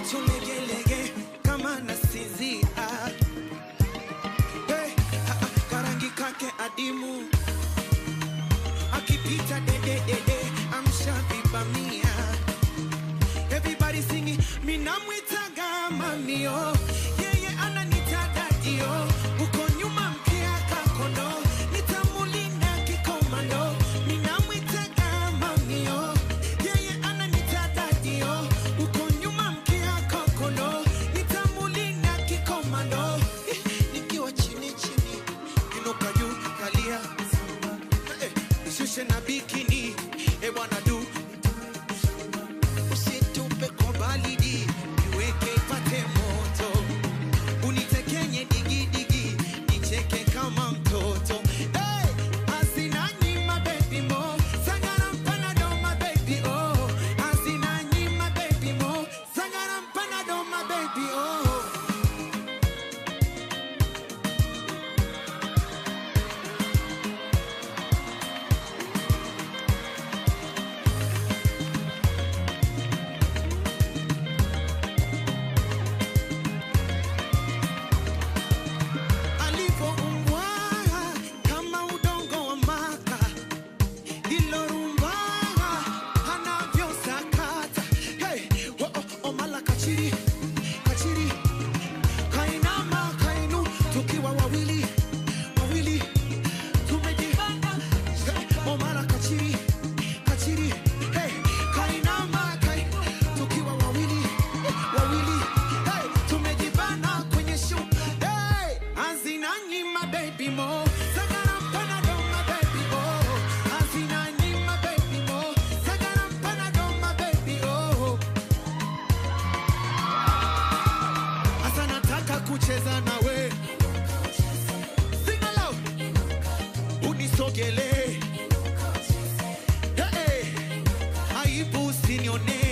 macho lege lege kama nasizia. Hey, karangi kake adimu akipita dede dede amshavibamia. Everybody singing minamwitaga mamio, yeye ananitaga dio. Uko nyuma mkia kakondo, nitamulinda kikomando. Minamwitaga mamio, yeye ananitaga dio. Uko nyuma mkia kakondo, nitamulinda kikomando. Nikiwa chini chini, inuka juu kalia. Shushe na bikini, bwana du. Usitupe kwa balidi, niweke ipate moto. Unitekenye digi digi, nicheke kama mtoto. Hey, asinanyi my baby mo, sangara mpanado my baby oh. Asinanyi my baby mo, sangara mpanado my baby oh. Kucheza nawe, sing aloud, unisogele, hey, aibu usinione.